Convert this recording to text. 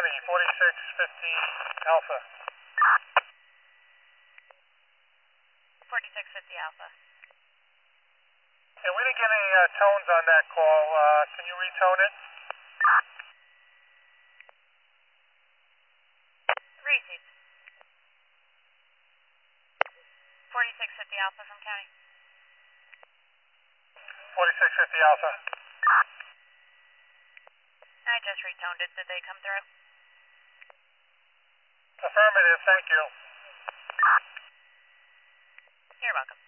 copy, 4650 Alpha. 4650 Alpha. And we didn't get any tones on that call. Can you retone it? Received. 4650 Alpha from County. 4650 Alpha. I just retoned it. Did they come through? Affirmative, thank you. You're welcome.